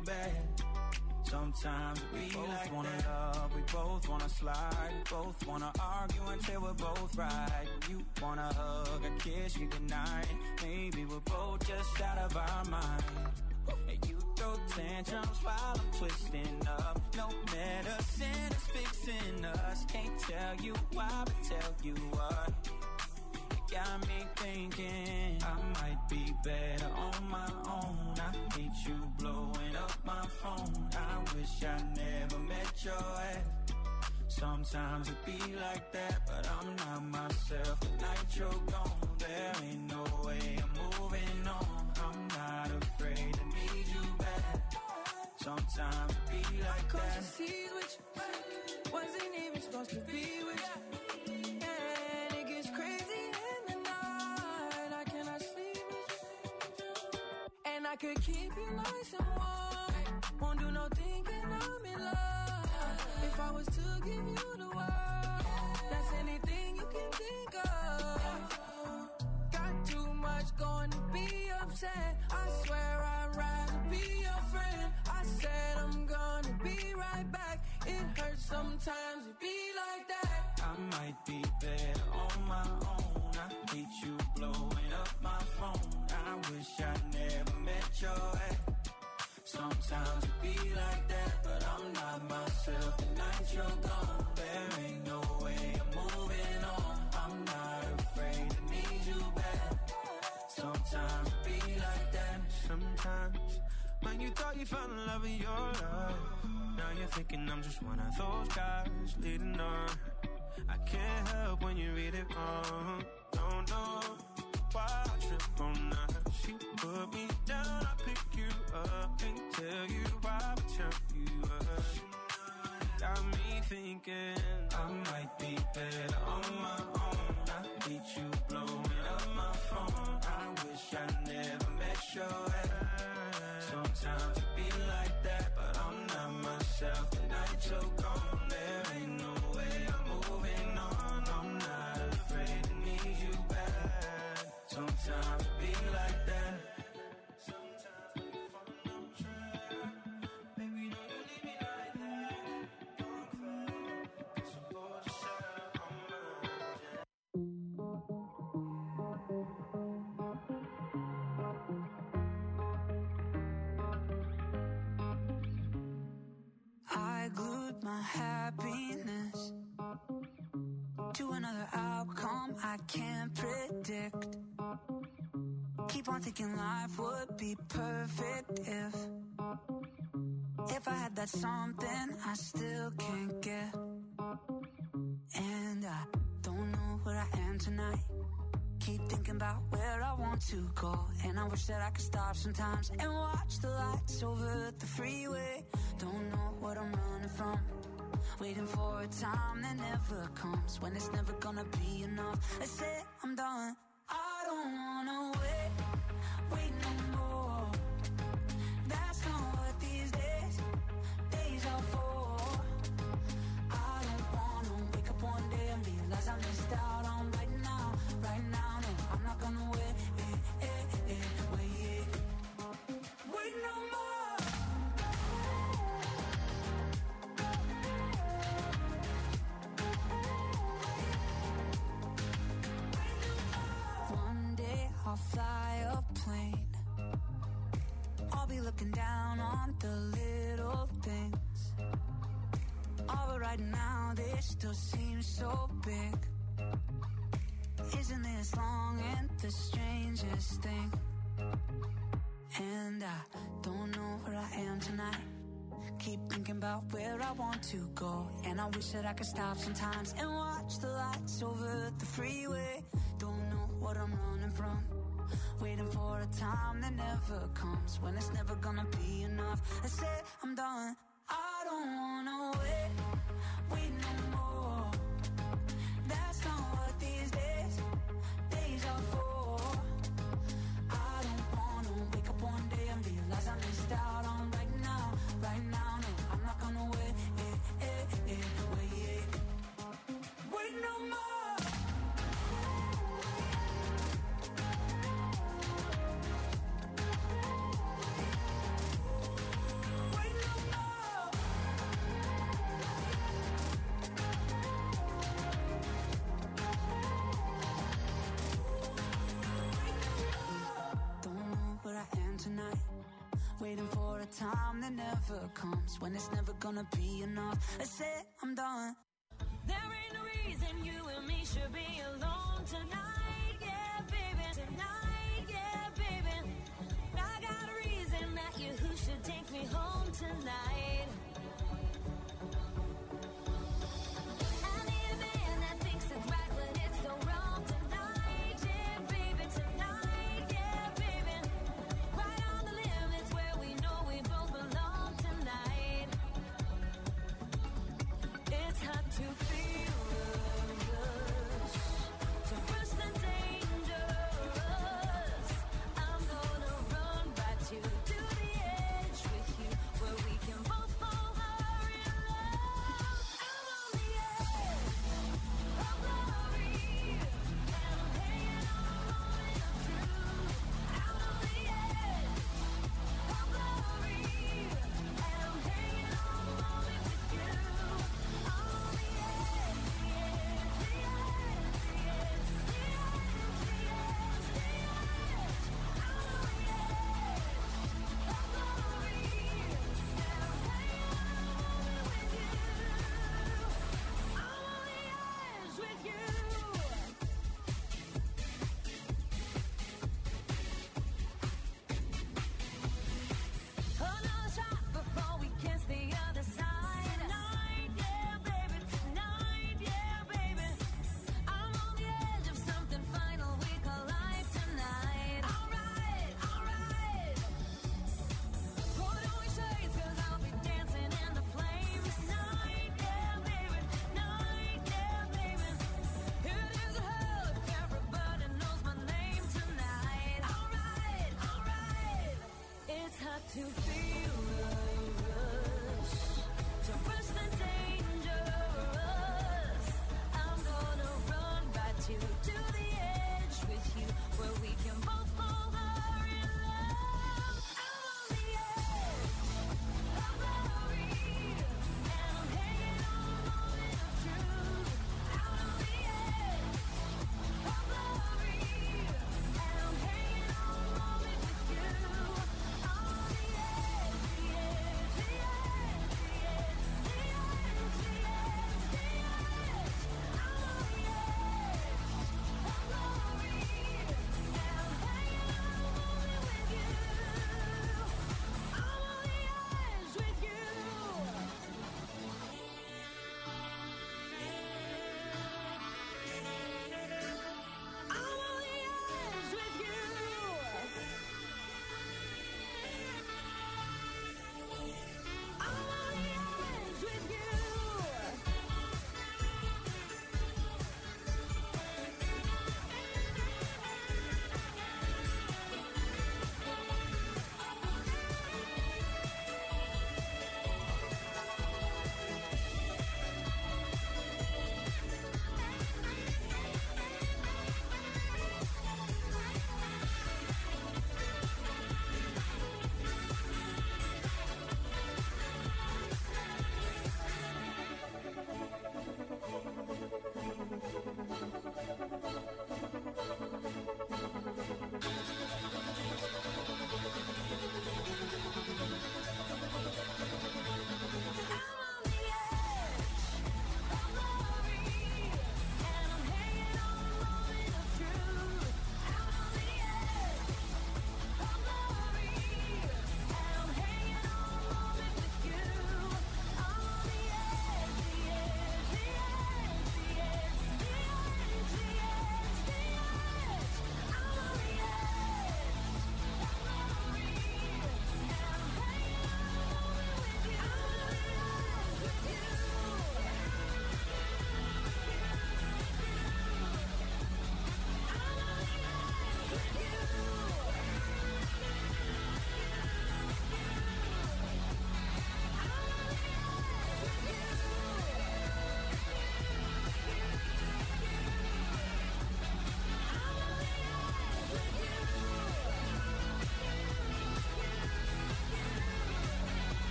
bad. Sometimes we both wanna love, we both wanna slide, we both wanna argue until we're both right. You wanna hug and kiss, you deny it. Maybe we're both just out of our mind. And you throw tantrums while I'm twisting up. No medicine is fixing us. Can't tell you why, but tell you what. Got me thinking I might be better on my own. I hate you blowing up my phone. I wish I never met your ex. Sometimes it be like that, but I'm not myself. The night you're gone, there ain't no way I'm moving on. I'm not afraid to need you back. Sometimes it be like that. Cause you see which wasn't even supposed to be with you. I could keep you nice and warm. Won't do no thinking I'm in love. If I was to give you the world, that's anything you can think of. Got too much going to be upset. I swear I'd rather be your friend. I said I'm gonna be right back. It hurts sometimes to be like that. I might be better on my own. I hate you blowing up my phone. I wish I never met your ex. Sometimes it be like that, but I'm not myself. The night you're gone, there ain't no way I'm moving on. I'm not afraid to need you back. Sometimes it be like that. Sometimes when you thought you found the love of your life, now you're thinking I'm just one of those guys leading on. I can't help when you read it wrong. Don't know why I trip on that. She put me down, I pick you up. Can't tell you why, but tell you up. Got me thinking I might be better on my own. I hate you blowing up my phone. I wish I never met your ex. Sometimes it be like that, but I'm not myself. The night you're gone, there ain't no way I'm moving on. I'm not afraid to need you back. Sometimes it be like that. Sometimes we fall on track. Baby, don't you leave me like that. Don't cry, 'cause I'm bored to share on my I glued my happiness to another outcome I can't predict. Keep on thinking life would be perfect if I had that something I still can't get. And I don't know where I am tonight. Keep thinking about where I want to go, and I wish that I could stop sometimes and watch the lights over the freeway. Don't know what I'm running from, waiting for a time that never comes, when it's never gonna be enough. I say I'm done. I don't wanna wait no more. That's not what these days are for. I don't wanna wake up one day and realize I missed out on right now. No, I'm not gonna wait no more. One day I'll fly a plane. I'll be looking down on the little things. Oh, but right now they still seem so big. Isn't this long and the strangest thing? And I don't know where I am tonight. Keep thinking about where I want to go, and I wish that I could stop sometimes and watch the lights over the freeway. Don't know what I'm running from, waiting for a time that never comes, when it's never gonna be enough. I said I'm done. I don't wanna wait no more. That's not what these days are for. I don't wanna wake up one day and realize I missed out on right now. No, I'm not gonna wait no more. waiting for a time that never comes, when it's never gonna be enough. I said I'm done. There ain't no reason you and me should be alone tonight, yeah, baby. Tonight, yeah, baby. I got a reason that you who should take me home tonight. I need a man that thinks it's right when it's so wrong tonight, yeah, baby. Tonight, yeah, baby. Right on the limits where we know we both belong tonight. It's hard to feel the rush, to rush the dangerous. I'm gonna run right to the edge with you, where we can both fall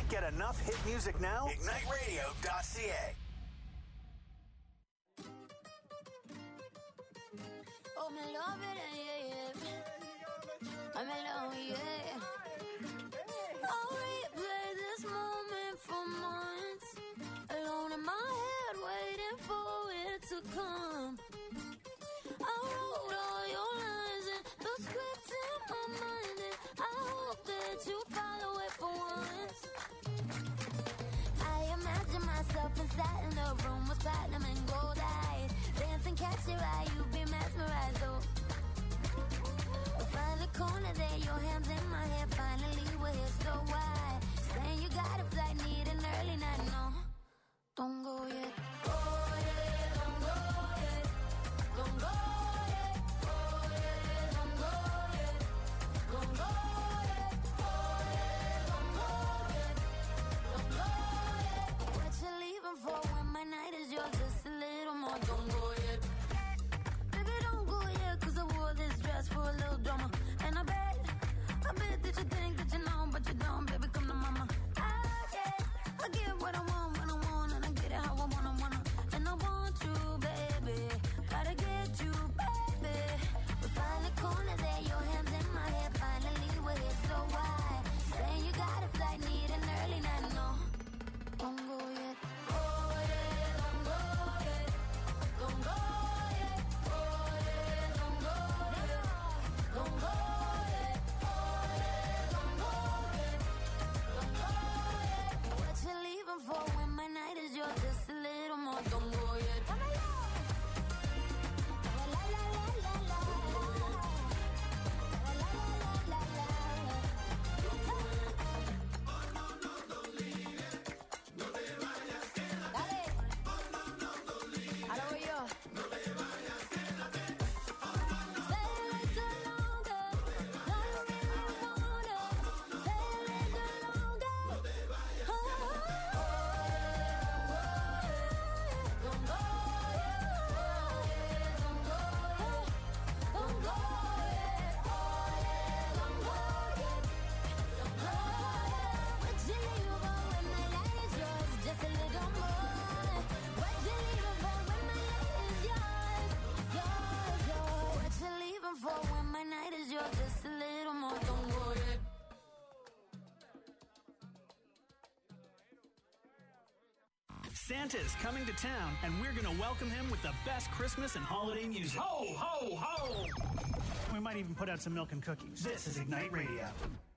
Can't get enough hit music now? IgniteRadio.ca. Oh, me love it, yeah, yeah. I'm alone, yeah. I'll replay this moment for months. Alone in my head, waiting for it to come. I wrote all your lines and the script in my mind, and I hope that you follow it for once. I imagine myself inside in the room with platinum and gold eyes. Dancing, catch your eye, you be mesmerized, though. We'll find the corner there, your hands in my hair. Finally, we're here, so why? Saying you got a flight, need an early night, no. Don't go yet. Oh, yeah, don't go yet. Don't go yet. Oh, yeah, don't go yet. Don't go yet. Oh, yeah, don't go yet. Don't go yet. What you leaving for when my night is yours? Just a little more. Don't go yet. Baby, don't go yet, 'cause I wore this dress for a little drama. And I bet that you think that you know, but you don't. Baby, come to mama. I get what I want when I want, and I get it how I wanna. And I want you, baby. Gotta get you, baby. We find the corner there, your hands in my hair. Finally, we're here, so why? Saying you got a flight, need an early night, no. Don't go yet. Oh, yeah, don't go yet. Don't go yet. Oh, yeah, don't go yet. Don't go yet. Oh, yeah, don't go yet. Don't go yet. What you leaving for when my night is yours? Just a little more. Don't go yet. La, la, la, la, la, la. La, la, la, la, la, la. Dale. Ahora voy yo. Stay a little longer. No, you really wanna. Stay a little longer. Oh, don't go yet. Don't go yet. Don't go yet. Oh, yeah, don't go yet. Don't go yet. What you leaving for when my light is yours? Just a little more. What you leaving for when my light is yours? Yours, yours. What you leaving for when my night is yours? Just a little more. Don't go yet. Santa's coming to town, and we're going to welcome him with the best Christmas and holiday music. Ho, ho, ho! We might even put out some milk and cookies. This is Ignite Radio.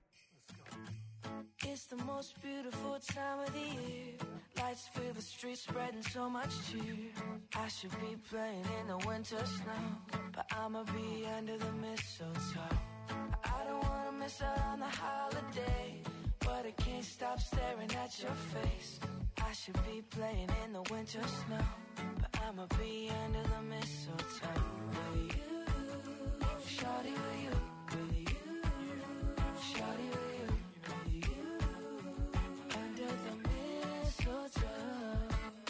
It's the most beautiful time of the year. Lights fill the streets, spreading so much cheer. I should be playing in the winter snow, but I'ma be under the mistletoe. I don't wanna miss out on the holiday, but I can't stop staring at your face. I should be playing in the winter snow, but I'ma be under the mistletoe. With you, shawty, with you, with you, shawty, with you, with you, under the mistletoe.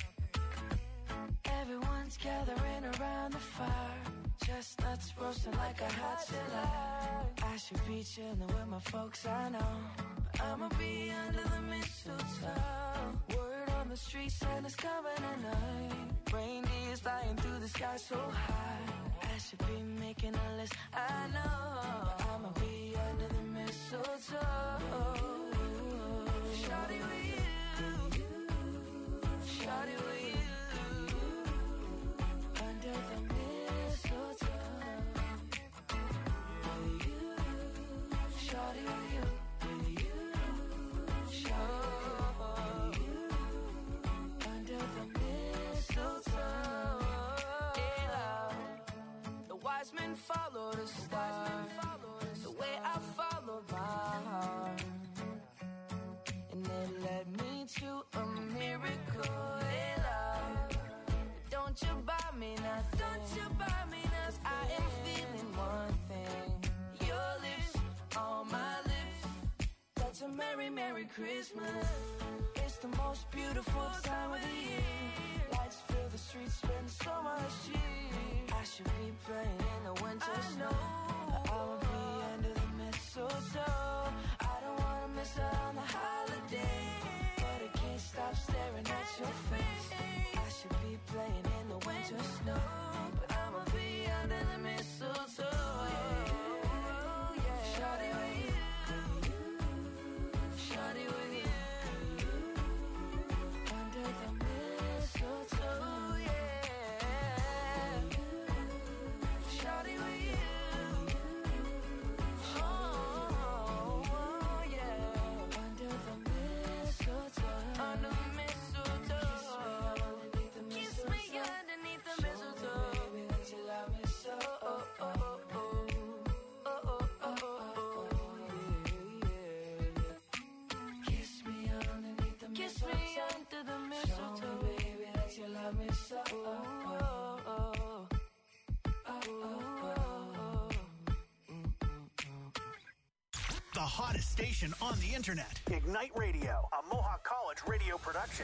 Everyone's gathering around the fire, chestnuts roasting like a hot July. I should be chilling with my folks, I know, but I'ma be under the mistletoe. Word on the street, Santa's coming tonight. Reindeer's flying through the sky so high. I should be making a list, I know, but I'ma be under the mistletoe. Shawty with you, shawty with you, under the mistletoe. With you, shawty with you, with you, shawty with you, under the mistletoe. Hey, love, the wise men followed a star, the way I followed my heart, and it led me to a miracle. Hey, love, don't you buy me nothing, don't you buy me nothing. I am feeling one thing, your lips on my lips. That's a merry, merry Christmas. It's the most beautiful time of the year. Lights fill the streets, spend so much cheer. I should be playing in the winter snow, but I'll be under the mistletoe. I don't wanna miss out on the holiday, The hottest station on the internet. Ignite Radio, a Mohawk College radio production.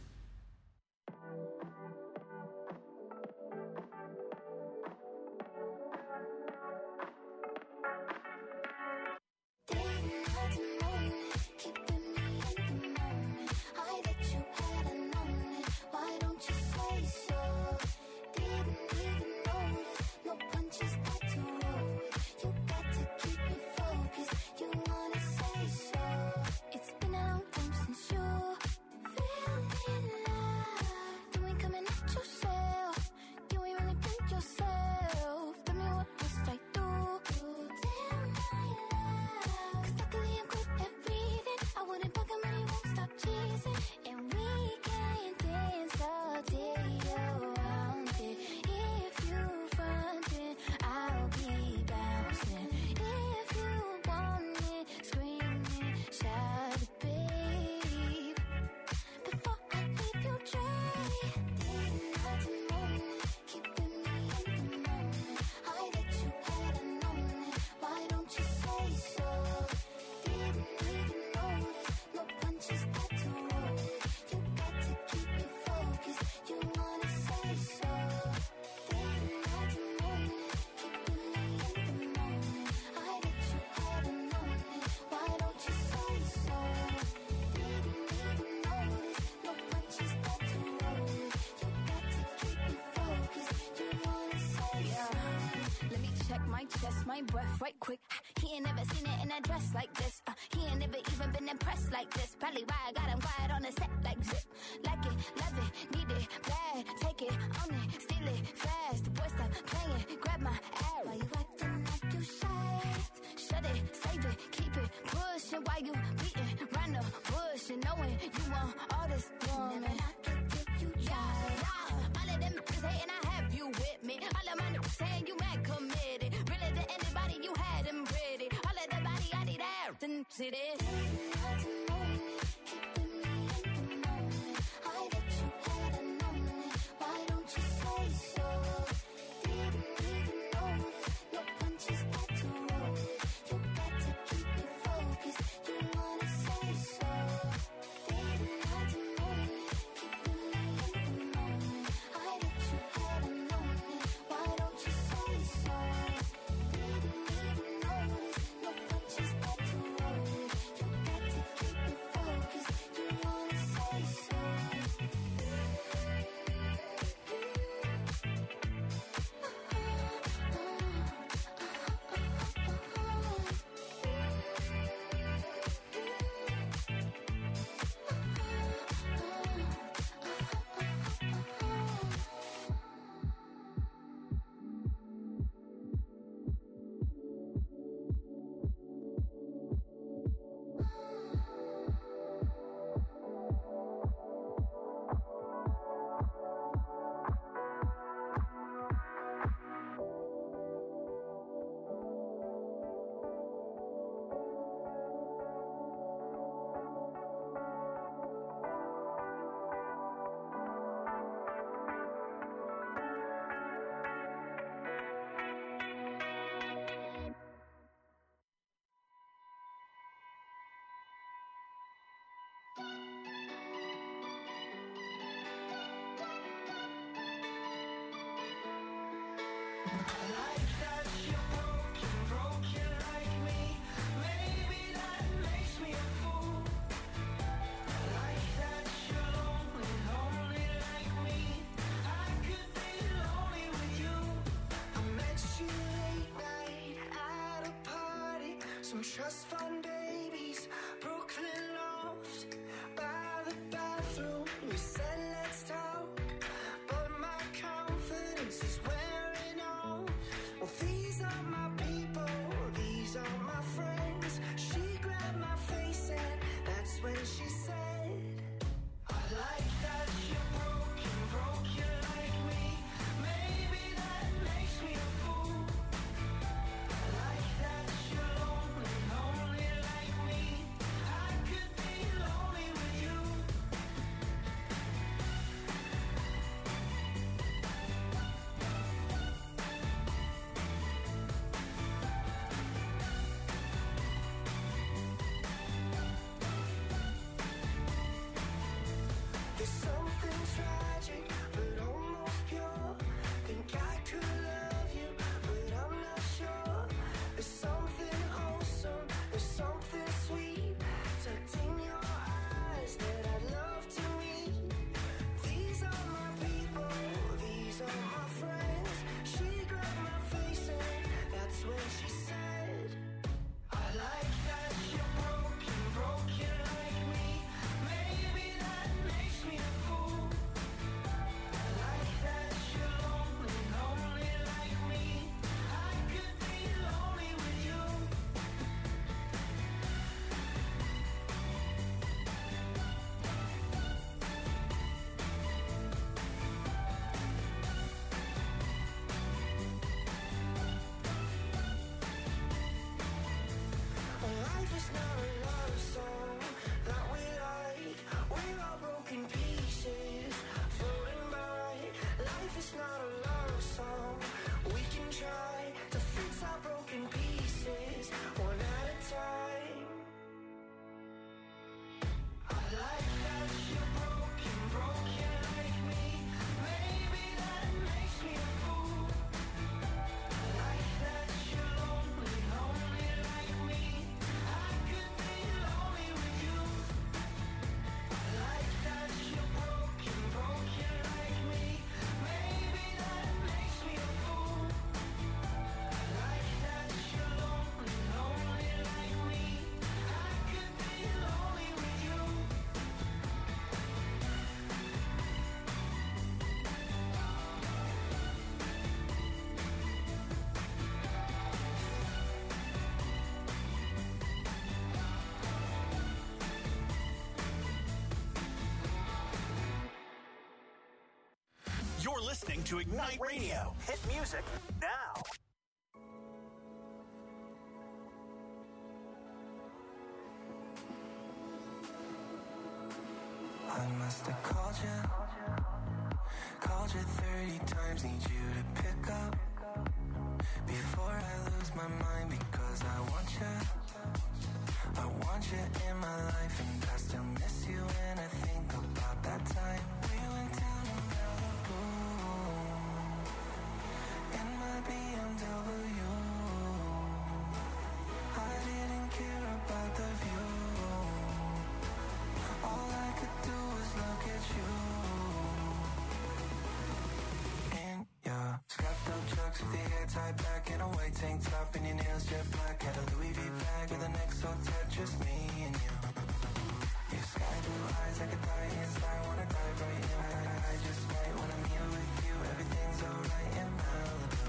My breath right quick. He ain't never seen it in a dress like this. He ain't never even been impressed like this. Probably why I got him quiet on the set like zip. Like it, love it, need it, bad. Take it, own it, steal it, fast. The boy stop playing, grab my ass. Why you acting like you shy? Shut it, save it, keep it pushing. Why you beating round the bush and knowing you want all this woman? Never knock it till you try. All of them is hating, I have you with me. All of my niggas saying you mad committed. Really to anybody you had them pretty. All of the body I need out and see this. Trust fund babies, Brooklyn loft, by the bathroom. We said let's talk, but my confidence is wearing off. Well, these are my people, these are my friends. She grabbed my face and that's when she said, I like that you're broken like me. Maybe that makes me a fool. I like that you're lonely like Life is not a love song that we like. We're all broken pieces floating by. Life is not a love song. We can try to fix our broken pieces one at a time. I like that you're broken, broken like me. Maybe that makes me a fool. I like that you're lonely, lonely like me. I could be lonely with you. I like that you're broken, broken like me. Maybe that makes me a fool. I like that you're lonely, lonely like me. I could be lonely with you. You're listening to Ignite Radio. Hit music now. I must have called you 30 times, need you to pick up before I lose my mind, because I want you in my life, and I still miss you when I think about that time we went down to Malibu in my BMW. I didn't care about the view. All I could do was look at you. In your strapped up trucks with your hair tied back in a white tank top and your nails jet black. Had a Louis V bag with an XO tat, just me and you. Your sky blue eyes, I could die inside, wanna dive right in. I just might when I'm here with you. Everything's alright in Malibu.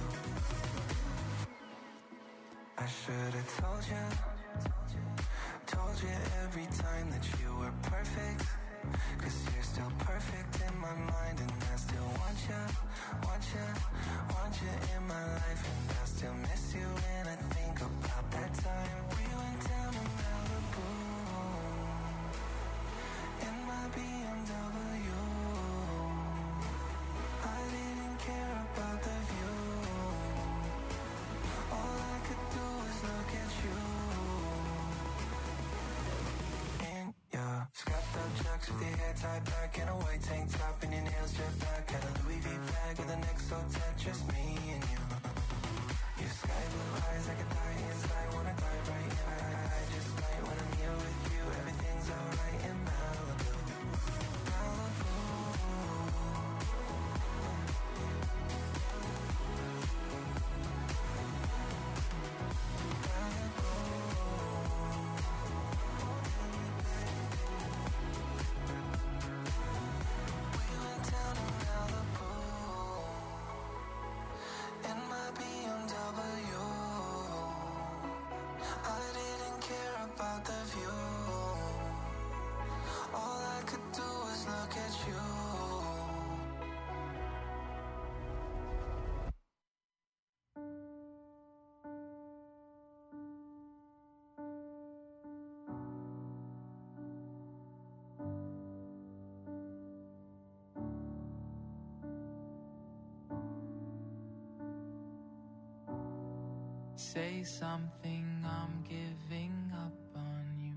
I should have told you every time that you were perfect, 'cause you're still perfect in my mind, and I still want you in my life, and I still miss you when I think about that time we went down to Malibu in my BMW. I didn't care about the view. All I could do was look at you. Yeah, strapped up chucks with your hair tied back in a white tank top and your nails jet black. Had a Louis V bag with an XO tat, just me and you. Your sky blue eyes, I could die inside, wanna dive right in. I just might when I'm here with you. Everything's alright in Malibu. Say something, I'm giving up on you.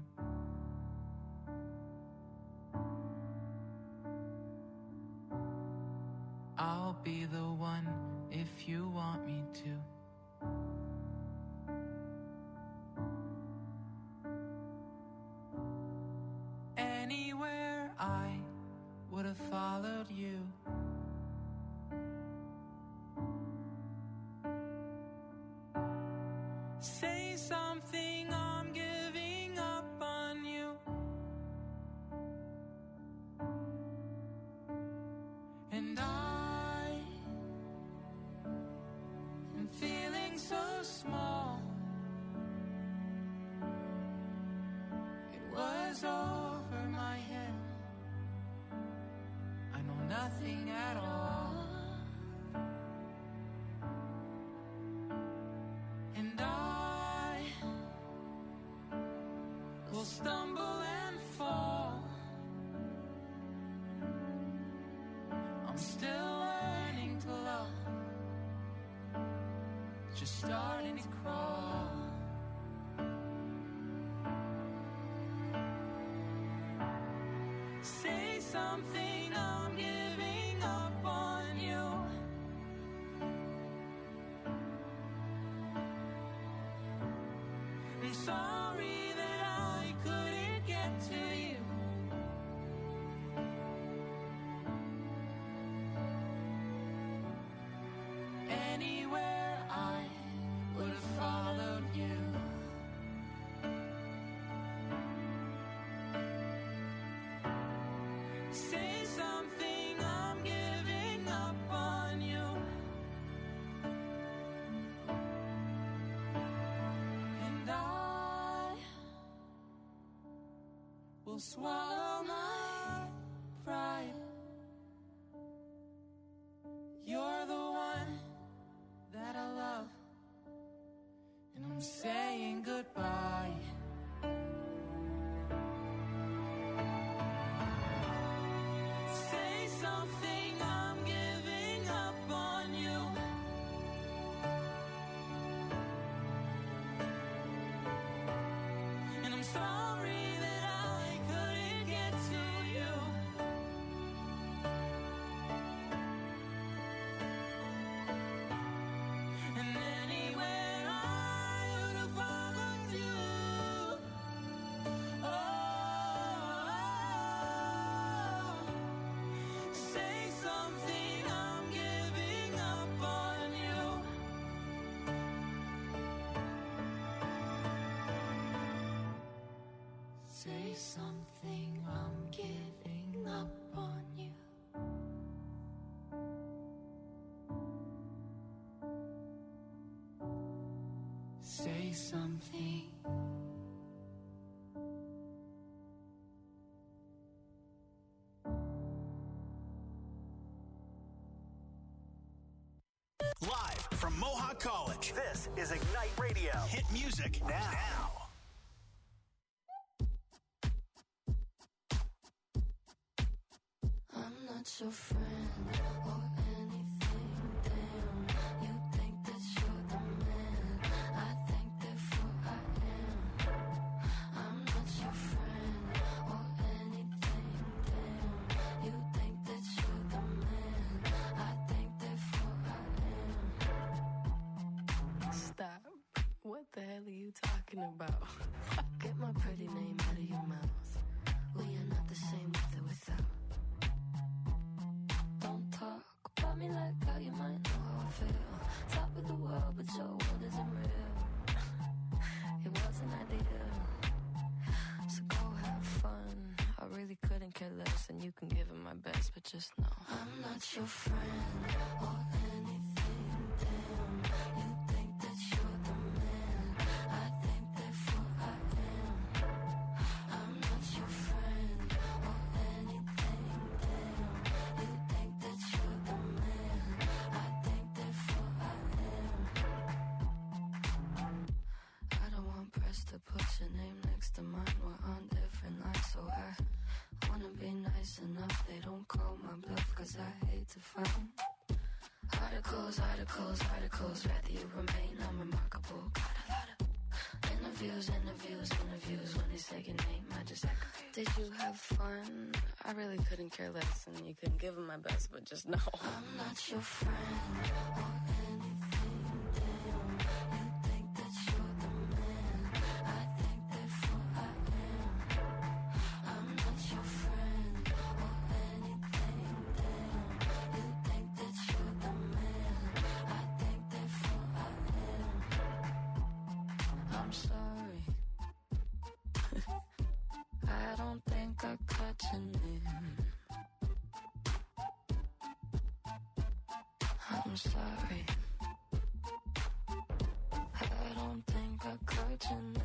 I'll be the one if you want me to. Anywhere I would have followed you. Say something, I'm giving up on you. And I am feeling so small. It was over my head. I know nothing at all. And just starting to crawl. Say something, I'm giving up on you. I'm sorry that I couldn't get to you. Anywhere I would have followed you. Say something, I'm giving up on you. And I will swallow my pride. You're the one that I love, and I'm saying goodbye. Say something, I'm giving up on you. And I'm sorry that I couldn't get to you. And anywhere I would have followed you. Oh, say something, I'm giving up on you. Say something, I'm giving up on you. Say something. Live from Mohawk College, this is Ignite Radio. Hit music now. I'm not your friend or anything, damn. You think that you're the man, I think therefore I am. I'm not your friend or anything, damn. You think that you're the man, I think therefore I am. Stop. What the hell are you talking about? Get my pretty name out of your mouth. We are not the same with or without. Don't talk about me like how you might know how I feel. Top of the world, but your world isn't real. It wasn't ideal. So go have fun. I really couldn't care less, and you can give it my best, but just know I'm not your friend or anything, damn. You think that you're the man, I think therefore I am. I'm not your friend or anything, damn. You think that you're the man, I think therefore I am. I don't want press to put your name next to mine. We're on different lines, so I wanna be nice enough. They don't call my bluff, cause I hate to find articles, rather you remain unremarkable. Got a lot of interviews. When they say your name, I just aggravate. Did you have fun? I really couldn't care less, and you couldn't give them my best, but just know I'm not your friend or anything, damn. You think that you're the man, I think therefore I am. I'm not your friend or anything, damn. You think that you're the man, I think therefore I am. I'm sorry. I don't think I caught your name. I'm sorry. I don't think I caught your name.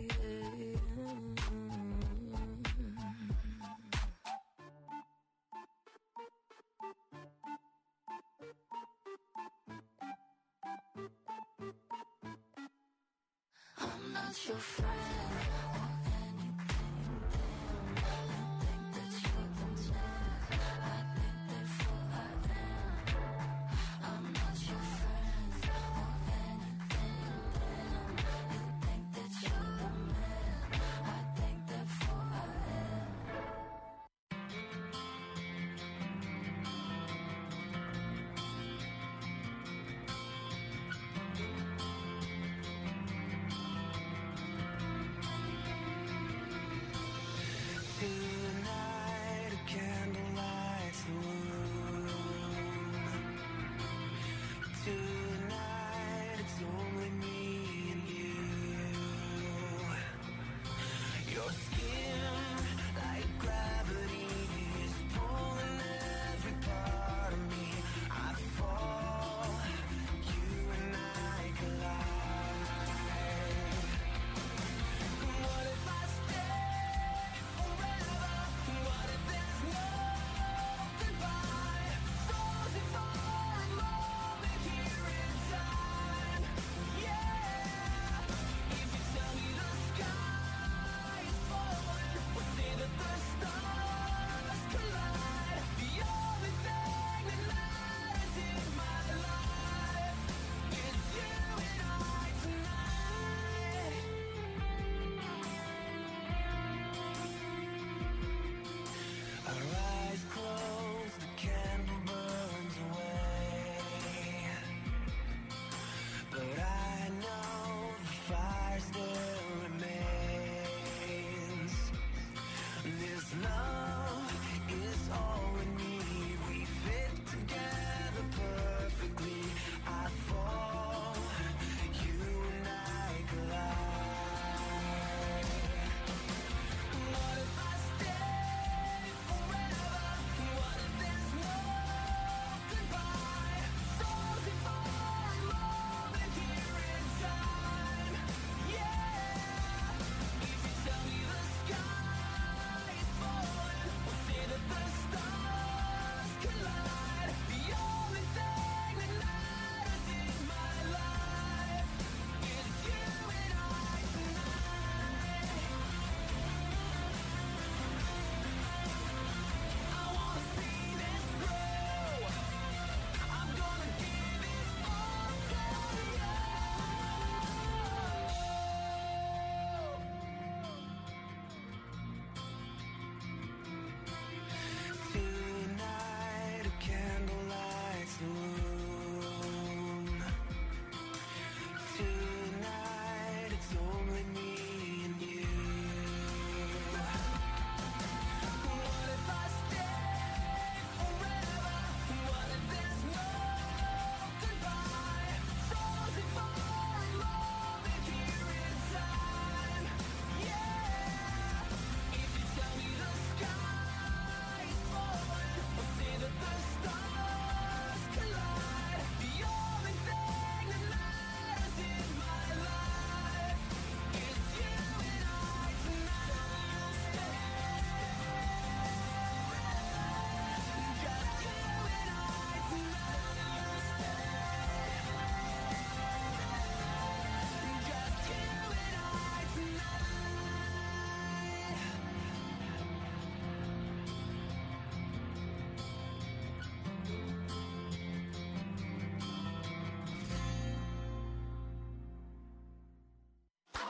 I'm not your friend or anything, damn. You think that you're the man, I think therefore I am. I'm not your friend or anything,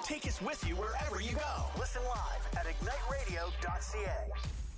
Take us with you wherever you go. Listen live at igniteradio.ca.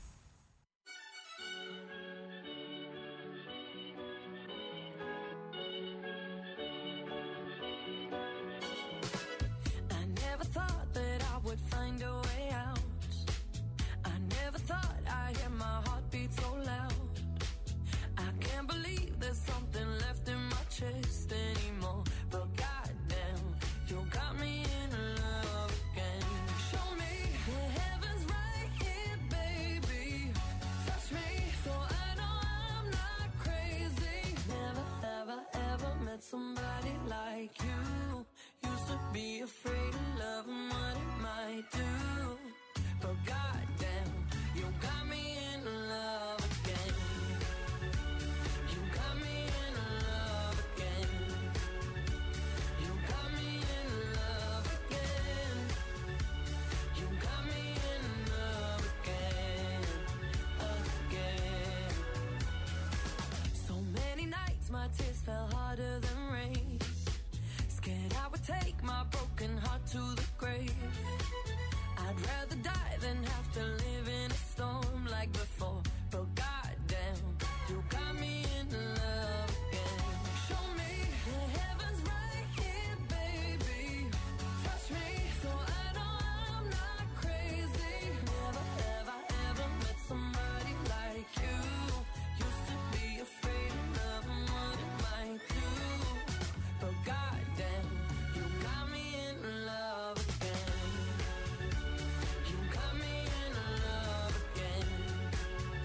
I never thought that I would find a way out. I never thought I'd hear my heartbeat so loud. I can't believe there's something left in my chest anymore. But goddamn, you got me in love again. Show me the heavens right here, baby. Touch me so I know I'm not crazy. Never, ever, ever met somebody like you. Used to be afraid of love and what it might do. But goddamn, you got me in love again. You got me in love again. You got me in love again. You got me in love again, again. So many nights my tears fell harder than rain. Scared I would take my broken heart to the grave. I'd rather die than have to live in a storm like before. But goddamn, you got me in love again. Show me the heavens right here, baby. Touch me so I know I'm not crazy. Never, ever, ever met somebody like you. Used to be afraid of love and what it might do. But goddamn, you got me in love again. You got me in love again.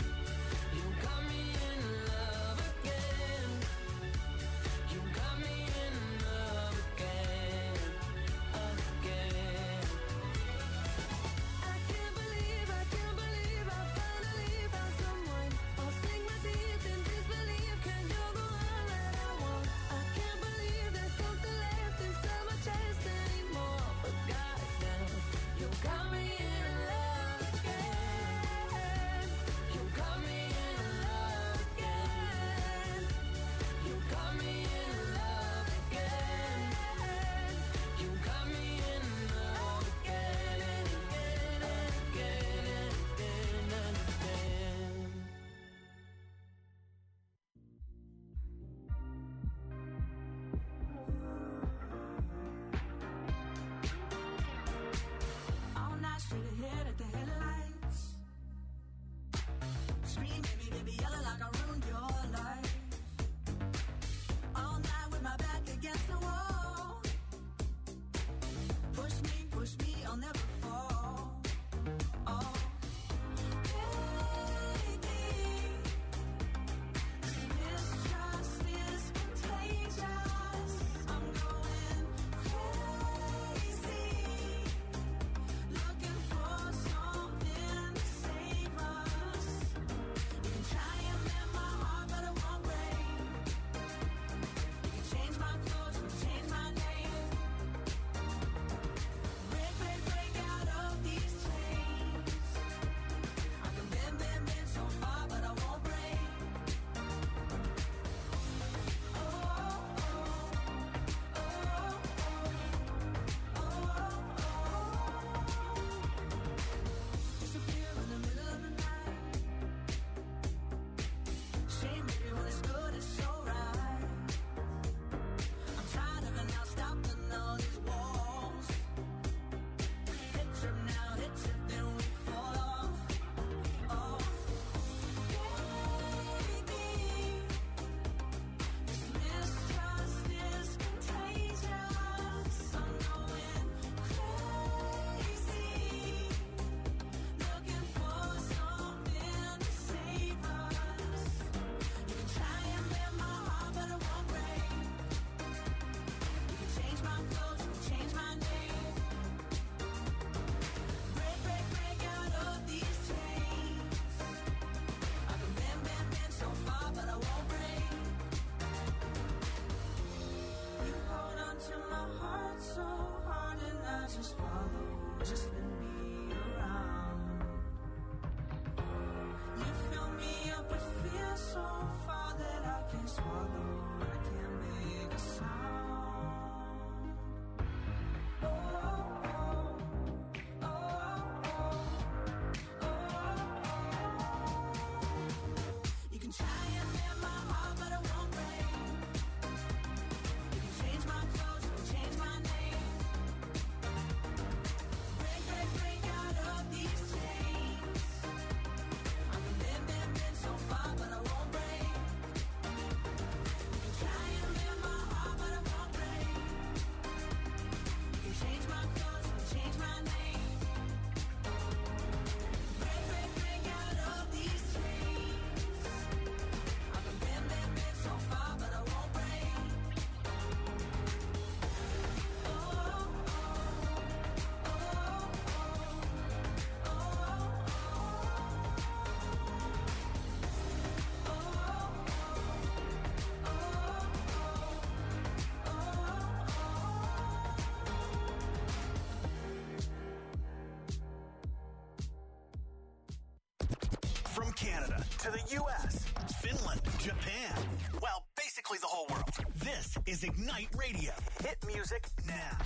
to the U.S., Finland, Japan. Well, basically the whole world. This is Ignite Radio. Hit music now.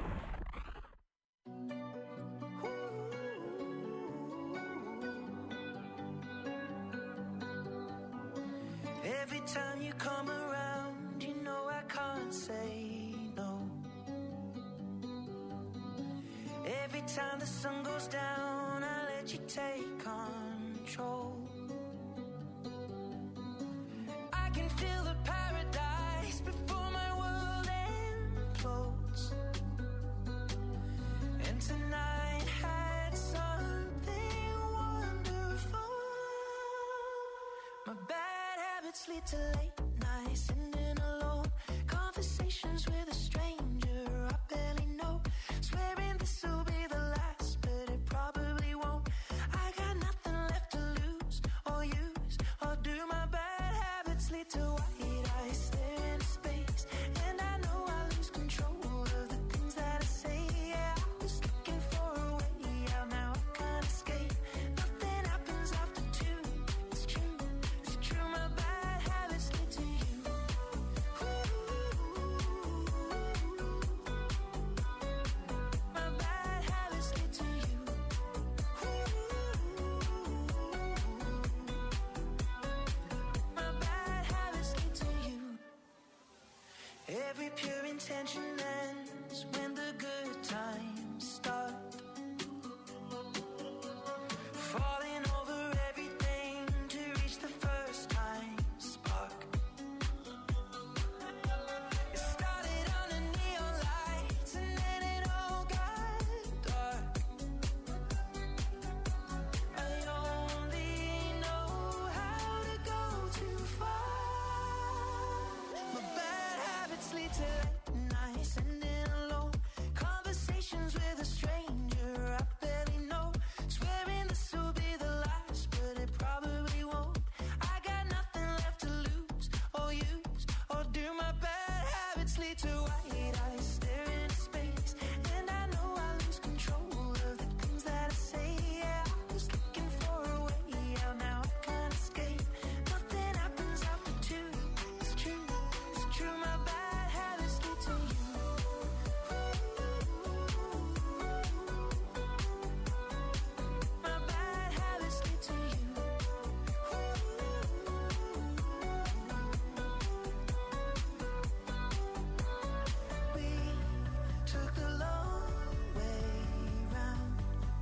Every time you come around, you know I can't say no. Every time the sun goes down, I let you take control. I can feel the paradise before my world implodes. And tonight had something wonderful. My bad habits lead to late nights, sitting alone, conversations with a stranger I barely know, swearing this will be the last, but it probably won't. I got nothing left to lose or use or do. My bad habits lead to white eyes, stare into space, and I know I lose control of the things that I say. Yeah, I was looking for a way out, now I can't escape. Nothing happens after two. It's true, it's true. My bad habits lead to you. My bad habits lead to you. My bad habits lead to you. Every pure intention ends when the good times start. Falling over everything to reach the first time spark. It started under neon lights and then it all got dark. I only know how to go too far. My bad habits lead to late nights, sitting alone, conversations with a stranger I barely know, swearing this will be the last, but it probably won't. I got nothing left to lose or use or do. My bad habits lead to white eyes, stare into space, and I know I lose control of the things that I say. Yeah, I was looking for a way out, now I can't escape. Nothing happens after two. It's true, it's true. My bad habits lead to you. My bad habits lead to you. We took the long way round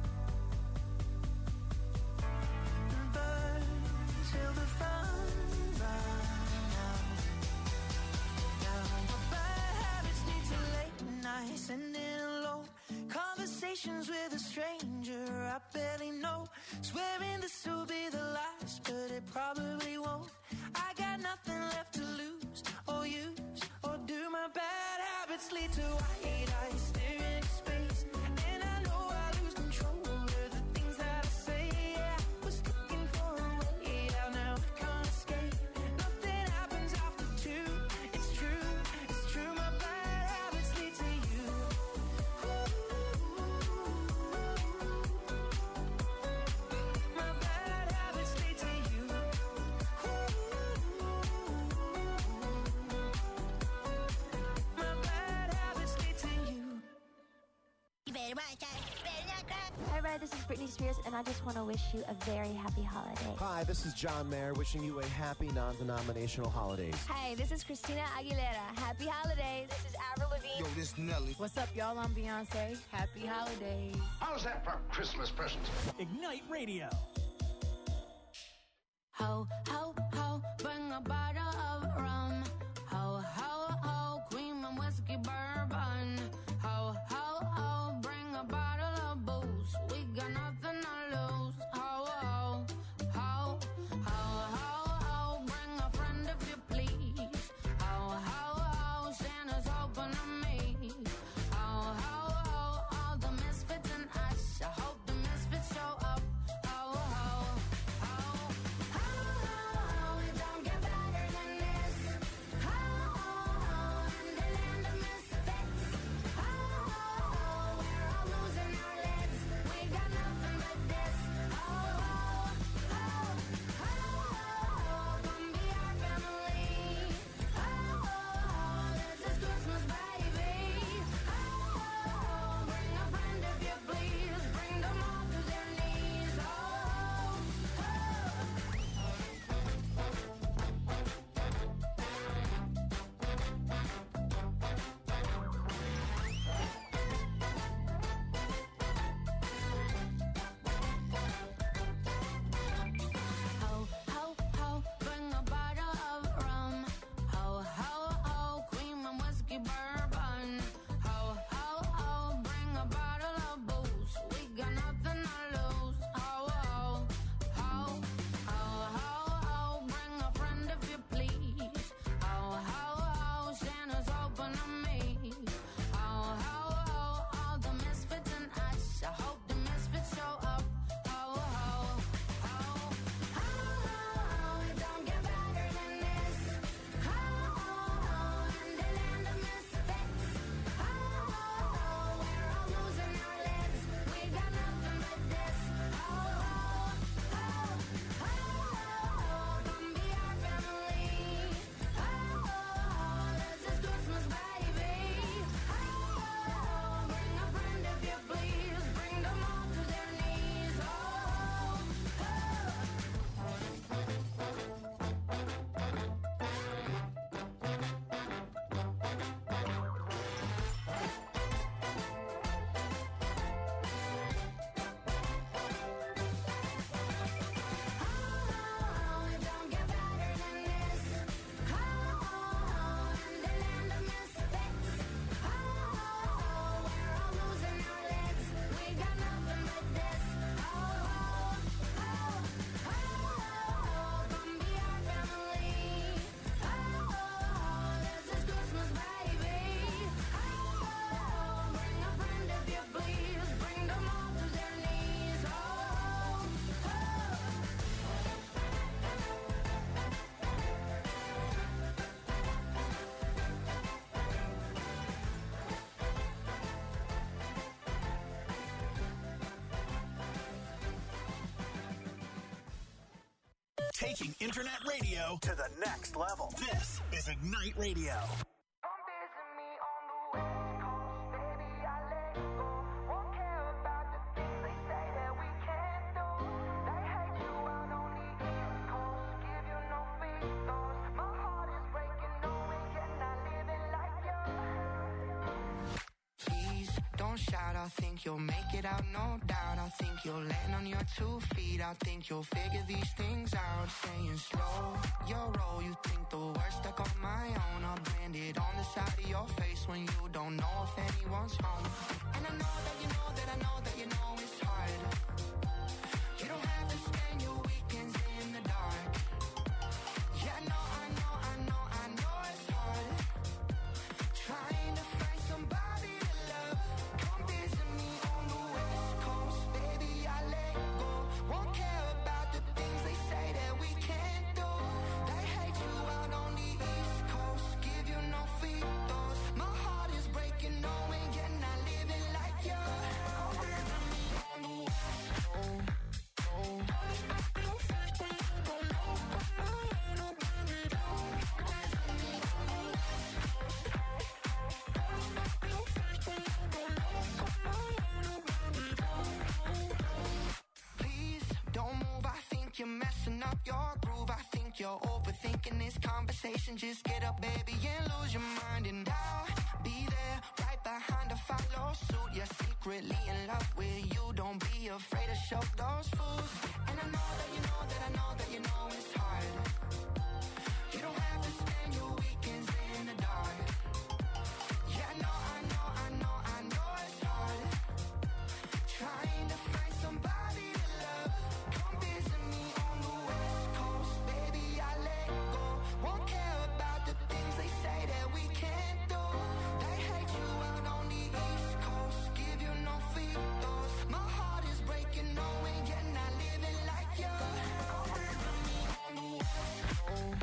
and burned till the fun ran out. Now my bad habits lead to late nights, sitting alone, conversations with a stranger I barely know, swearing this will be the last, but it probably won't. I got nothing left to lose or use or do. My bad habits lead to white eyes, stare into space, and I know I lose control of the things that I say. Yeah, I was looking for a way out, now I can't escape. Nothing happens after two. It's true, it's true. My bad habits lead to you. My bad habits lead to you. My bad habits lead to you. Hi, Red. This is Britney Spears, and I just want to wish you a very happy holiday. Hi, this is John Mayer wishing you a happy non-denominational holidays. Hi, this is Christina Aguilera. Happy holidays. This is Avril Lavigne. Yo, this Nelly. What's up, y'all? I'm Beyonce. Happy holidays. How's that for Christmas presents? Ignite Radio. Ho, ho, ho, bring a bottle of rum. Ho, ho, ho, cream and whiskey bourbon. Ho, ho, ho, bring a bottle of booze. We got nothing to lose. Ho, ho, ho, ho, ho, ho, bring a friend if you please. Ho, ho, ho, Santa's hoping to me. Ho, ho, ho, all the misfits and us. I hope the misfits show up. Ho, ho, ho, ho, ho, ho, it don't get better than this. Taking internet radio to the next level. This is Ignite Radio. Shout, I think you'll make it out, no doubt. I think you'll land on your 2 feet. I think you'll figure these things out. Staying slow, your roll. You think the worst, stuck on my own. I'll brand it on the side of your face when you don't know if anyone's home. And I know that you know that I know that you know it's hard. You don't have to spend your weekends in the dark. Yeah, I know it's hard. Trying to find somebody to love. Come visit me on the West Coast, baby, I let go. Won't care about the things they say that we can't do. They hate you out on the East Coast, give you no free throws. My heart is breaking, knowing you're not living like you. Come visit me on the West Coast. Please don't move, I think you're messing up your groove. I think you're overthinking this conversation. Just get up, baby, and lose your mind. And I'll be there, right behind to follow suit. You're secretly in love with you. Don't be afraid to show those fools. And I know that you know that I know that you know it's hard. You don't have to spend your weekends in the dark. Yeah, I know it's hard. Trying to find somebody to love. Come visit me on the West Coast, baby, I let go. Won't care about the things they say that we can't do. They hate you out on the East Coast, give you no free throws. My heart is breaking, knowing you're not living like you. Come visit me on the West Coast.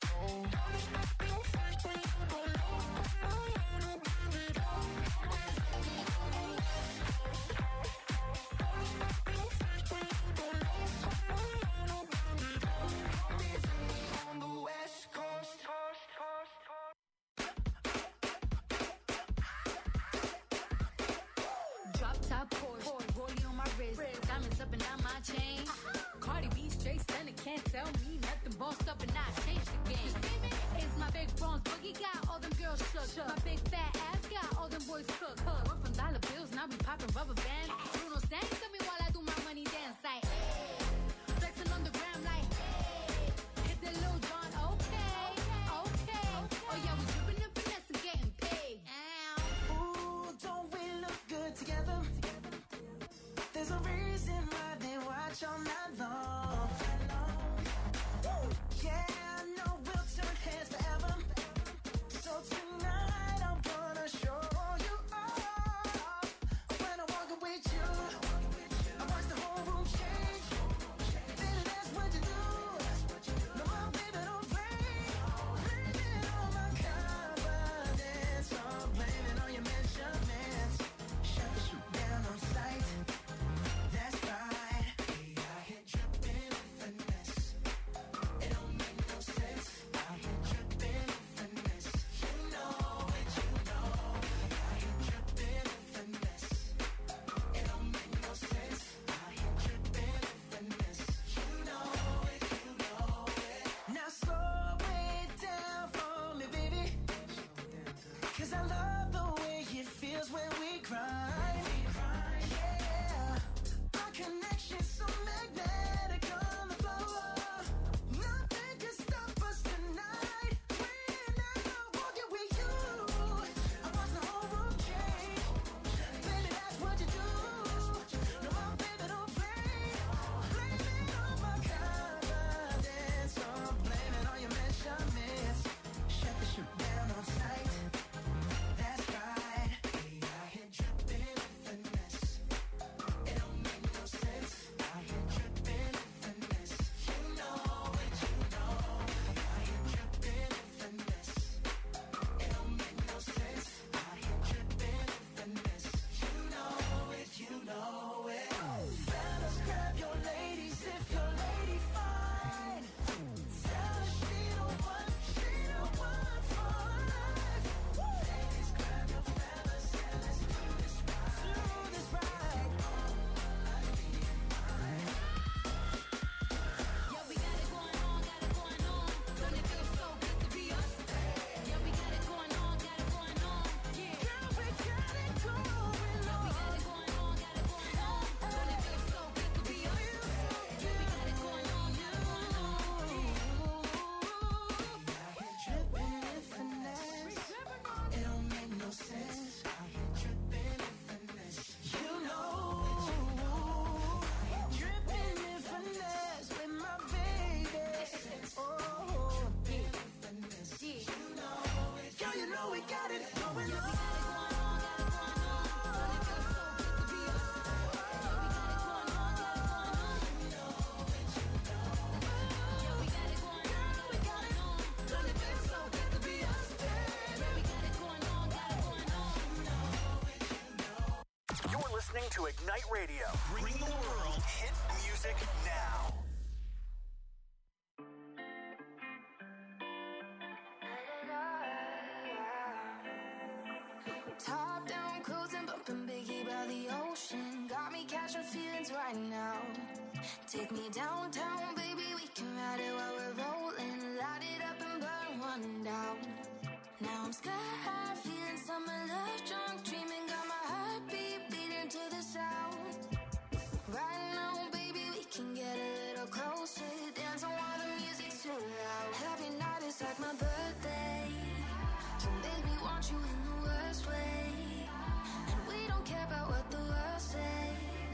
Drop top Porsche, rollie on my wrist, diamonds up and down my chain. Cardi B straight stunning, can't tell me nothing. Bossed up and I changed the game. It's my big bronze boogie, got all them girls shook. My big fat ass got all them boys cooked. We're from dollar bills, now we popping rubber bands. Bruno sang to me while I do my money dance like, flexing on the gram like, hit the Lil Jon, okay. Oh yeah, we dripping and finesse and getting paid. Ooh, don't we look good together? There's a reason why they watch all night long. Yeah, I know we'll turn heads forever. know we got it going on. You're listening to Ignite Radio. Bring the world hit music now. Top down, cruising, bumping Biggie by the ocean. Got me catching feelings right now. Take me downtown, baby, we can ride it while we're rolling. Light it up and burn one down. Now I'm sky high, feeling summer love, drunk, dreaming, got my heartbeat beating to the sound. Right now, baby, we can get a little closer, dancing while the music's too loud. Every night is like my birthday. You make me want you in the worst way, and we don't care about what the world say.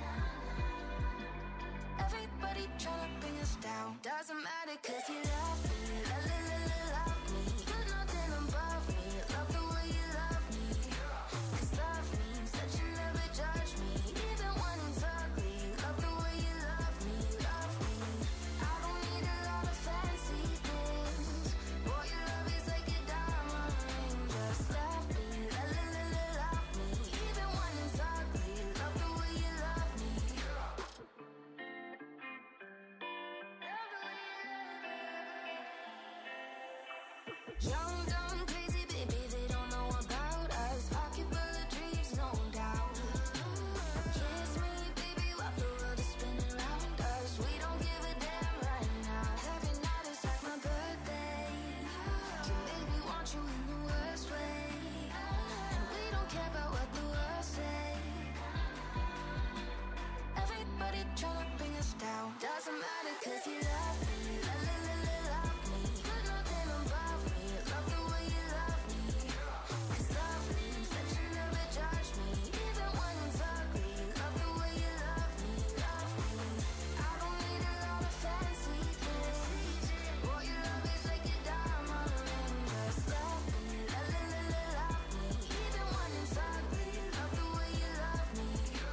Everybody tryna bring us down. Doesn't matter 'cause you love me, love me. Put nothing above me. Love the way you love me. 'Cause love means that you never judge me, even when it's ugly. Love the way you love me, love me. I don't need a lot of fancy things. Boy, your love is like a diamond ring. Just love me, love me. Even when it's ugly. Love the way you love me. Young, dumb, crazy, baby, they don't know about us. Pocket full of dreams, no doubt. Kiss me, baby, while the world is spinning around us. We don't give a damn right now. Every night is like my birthday. You make me want you in the worst way, and we don't care about what the world say. Everybody tryna bring us down. Doesn't matter 'cause you love me, love me. Put nothing above me. Love the way you love me. 'Cause love means that you never judge me, even when it's ugly. Love the way you love me, love me. I don't need a lot of fancy things. Boy, your love is like a diamond ring. Just love me, love me. Even when it's ugly. Love the way you love me.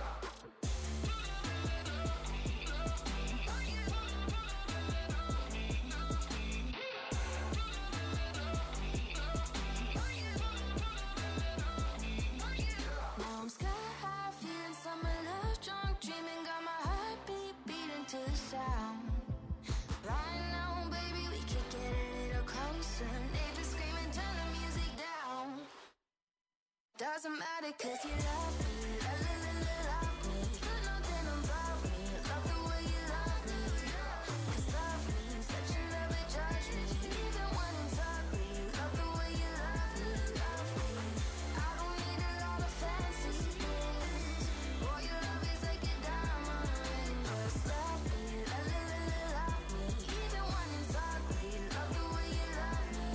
Now I'm sky high, feeling summer love, drunk, dreaming, got my heartbeat beating to the sound. Right now, baby, we could get a little closer. Neighbors screaming, turn the music down. Doesn't matter 'cause you love me, love me. Put nothing above me. Love the way you love me. 'Cause love means that you never judge me, even when it's ugly. Love the way you love me, love me. I don't need a lot of fancy things. Boy, your love is like a diamond ring. Just love me, love me. Even when it's ugly. Love the way you love me.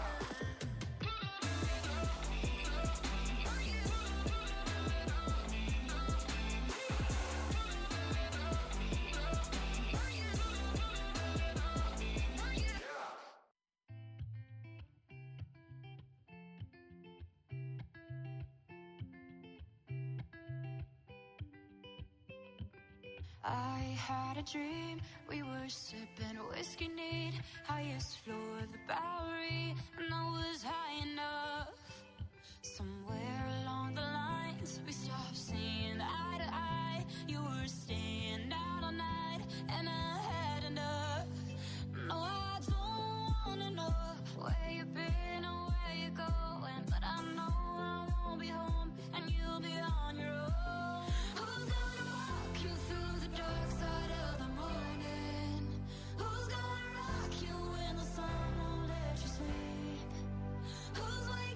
I had a dream, we were sipping whiskey neat, highest floor of the Bowery, and I was high enough. Somewhere along the lines, we stopped seeing eye to eye. You were staying out all night, and I had enough. No, I don't wanna know where you've been or where you're going, but I know I won't be home